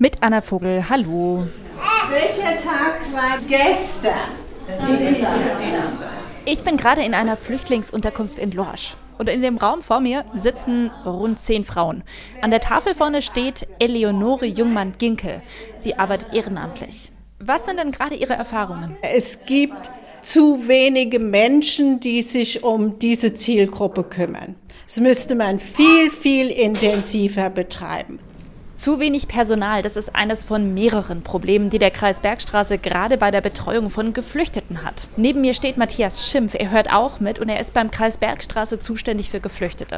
Mit Anna Vogel, hallo. Welcher Tag war gestern? Ich bin gerade in einer Flüchtlingsunterkunft in Lorsch. Und in dem Raum vor mir sitzen rund 10 Frauen. An der Tafel vorne steht Eleonore Jungmann-Ginkel. Sie arbeitet ehrenamtlich. Was sind denn gerade Ihre Erfahrungen? Es gibt zu wenige Menschen, die sich um diese Zielgruppe kümmern. Das müsste man viel intensiver betreiben. Zu wenig Personal, das ist eines von mehreren Problemen, die der Kreis Bergstraße gerade bei der Betreuung von Geflüchteten hat. Neben mir steht Matthias Schimpf, er hört auch mit und er ist beim Kreis Bergstraße zuständig für Geflüchtete.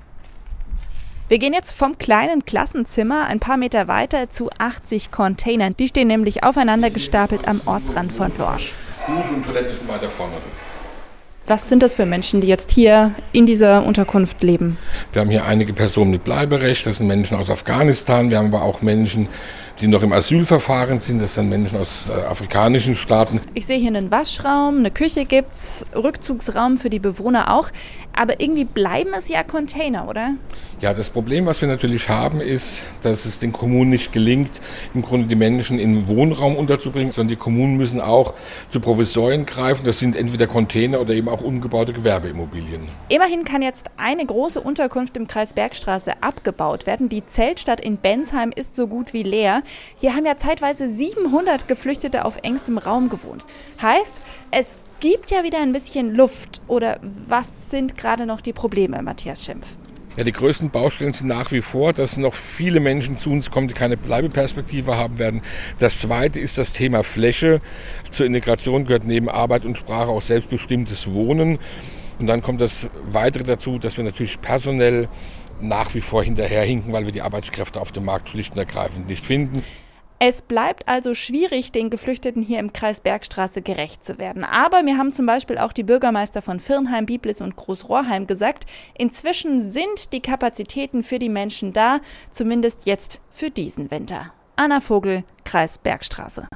Wir gehen jetzt vom kleinen Klassenzimmer ein paar Meter weiter zu 80 Containern. Die stehen nämlich aufeinander gestapelt am Ortsrand von Lorsch. Dusche und Toilette sind weiter vorne. Was sind das für Menschen, die jetzt hier in dieser Unterkunft leben? Wir haben hier einige Personen mit Bleiberecht, das sind Menschen aus Afghanistan. Wir haben aber auch Menschen, die noch im Asylverfahren sind, das sind Menschen aus afrikanischen Staaten. Ich sehe hier einen Waschraum, eine Küche gibt's, Rückzugsraum für die Bewohner auch. Aber irgendwie bleiben es ja Container, oder? Ja, das Problem, was wir natürlich haben, ist, dass es den Kommunen nicht gelingt, im Grunde die Menschen in Wohnraum unterzubringen, sondern die Kommunen müssen auch zu Provisorien greifen. Das sind entweder Container oder eben auch umgebaute Gewerbeimmobilien. Immerhin kann jetzt eine große Unterkunft im Kreis Bergstraße abgebaut werden. Die Zeltstadt in Bensheim ist so gut wie leer. Hier haben ja zeitweise 700 Geflüchtete auf engstem Raum gewohnt. Heißt, es gibt ja wieder ein bisschen Luft. Oder was sind gerade noch die Probleme, Matthias Schimpf? Ja, die größten Baustellen sind nach wie vor, dass noch viele Menschen zu uns kommen, die keine Bleibeperspektive haben werden. Das Zweite ist das Thema Fläche. Zur Integration gehört neben Arbeit und Sprache auch selbstbestimmtes Wohnen. Und dann kommt das Weitere dazu, dass wir natürlich personell nach wie vor hinterherhinken, weil wir die Arbeitskräfte auf dem Markt schlicht und ergreifend nicht finden. Es bleibt also schwierig, den Geflüchteten hier im Kreis Bergstraße gerecht zu werden. Aber mir haben zum Beispiel auch die Bürgermeister von Virnheim, Biblis und Großrohrheim gesagt, inzwischen sind die Kapazitäten für die Menschen da, zumindest jetzt für diesen Winter. Anna Vogel, Kreis Bergstraße.